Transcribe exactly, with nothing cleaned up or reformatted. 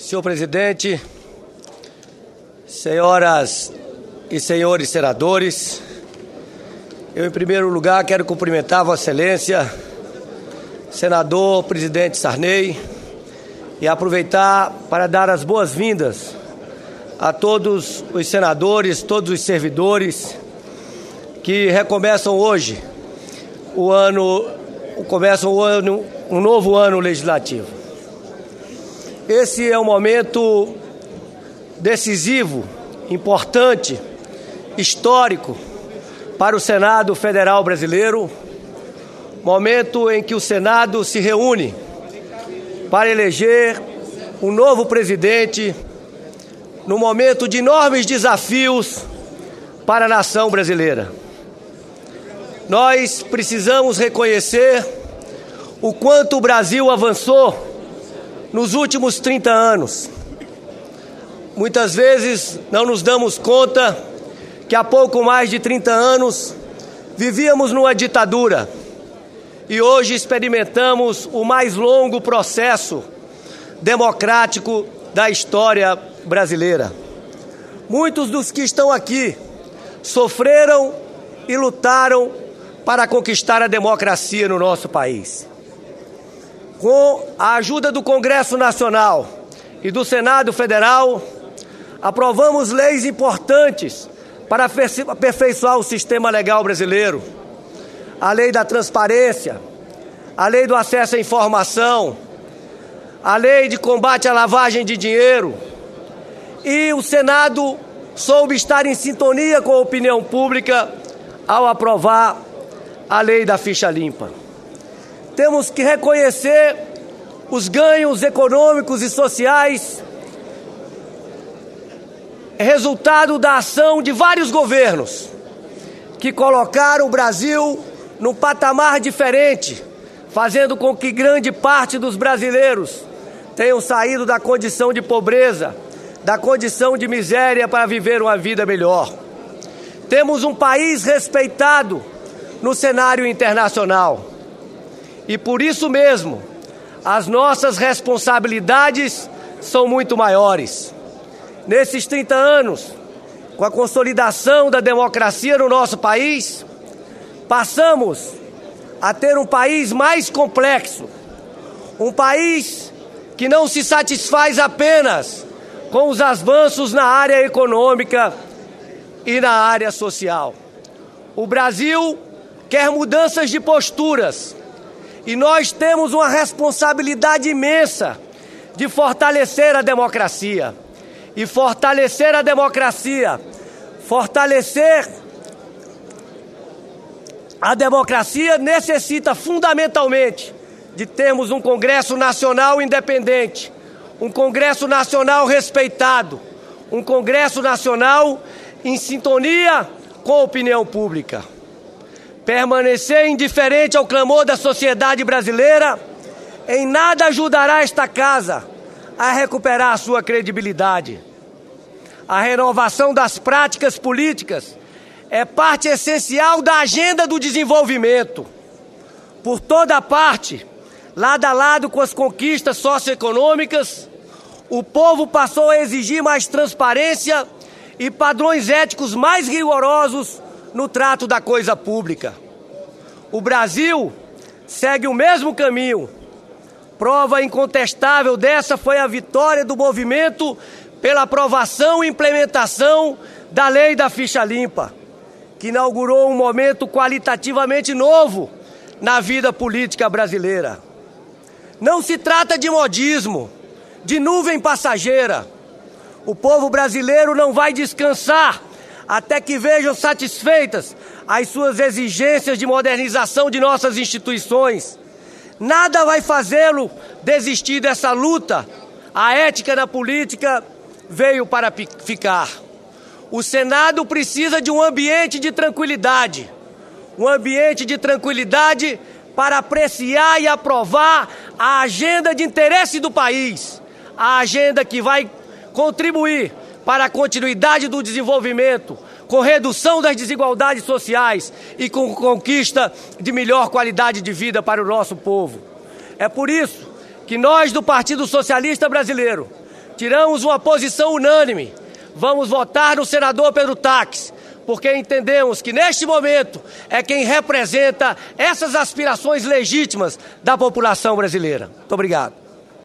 Senhor presidente, senhoras e senhores senadores, eu, em primeiro lugar, quero cumprimentar Vossa Excelência, senador presidente Sarney, e aproveitar para dar as boas-vindas a todos os senadores, todos os servidores que recomeçam hoje o ano, começam o ano, um novo ano legislativo. Esse é um momento decisivo, importante, histórico para o Senado Federal Brasileiro, momento em que o Senado se reúne para eleger um novo presidente, num momento de enormes desafios para a nação brasileira. Nós precisamos reconhecer o quanto o Brasil avançou nos últimos trinta anos. Muitas vezes não nos damos conta que há pouco mais de trinta anos vivíamos numa ditadura e hoje experimentamos o mais longo processo democrático da história brasileira. Muitos dos que estão aqui sofreram e lutaram para conquistar a democracia no nosso país. Com a ajuda do Congresso Nacional e do Senado Federal, aprovamos leis importantes para aperfeiçoar o sistema legal brasileiro. A lei da transparência, a lei do acesso à informação, a lei de combate à lavagem de dinheiro. E o Senado soube estar em sintonia com a opinião pública ao aprovar a lei da ficha limpa. Temos que reconhecer os ganhos econômicos e sociais, resultado da ação de vários governos que colocaram o Brasil num patamar diferente, fazendo com que grande parte dos brasileiros tenham saído da condição de pobreza, da condição de miséria para viver uma vida melhor. Temos um país respeitado no cenário internacional. E por isso mesmo, as nossas responsabilidades são muito maiores. Nesses trinta anos, com a consolidação da democracia no nosso país, passamos a ter um país mais complexo, um país que não se satisfaz apenas com os avanços na área econômica e na área social. O Brasil quer mudanças de posturas e nós temos uma responsabilidade imensa de fortalecer a democracia. E fortalecer a democracia, fortalecer a democracia necessita fundamentalmente de termos um Congresso Nacional independente, um Congresso Nacional respeitado, um Congresso Nacional em sintonia com a opinião pública. Permanecer indiferente ao clamor da sociedade brasileira em nada ajudará esta casa a recuperar a sua credibilidade. A renovação das práticas políticas é parte essencial da agenda do desenvolvimento. Por toda parte, lado a lado com as conquistas socioeconômicas, o povo passou a exigir mais transparência e padrões éticos mais rigorosos no trato da coisa pública. O Brasil segue o mesmo caminho. Prova incontestável dessa foi a vitória do movimento pela aprovação e implementação da lei da ficha limpa, que inaugurou um momento qualitativamente novo na vida política brasileira. Não se trata de modismo, de nuvem passageira. O povo brasileiro não vai descansar até que vejam satisfeitas as suas exigências de modernização de nossas instituições. Nada vai fazê-lo desistir dessa luta. A ética da política veio para ficar. O Senado precisa de um ambiente de tranquilidade. Um ambiente de tranquilidade para apreciar e aprovar a agenda de interesse do país. A agenda que vai contribuir para a continuidade do desenvolvimento, com redução das desigualdades sociais e com conquista de melhor qualidade de vida para o nosso povo. É por isso que nós do Partido Socialista Brasileiro tiramos uma posição unânime. Vamos votar no senador Pedro Taques, porque entendemos que neste momento é quem representa essas aspirações legítimas da população brasileira. Muito obrigado.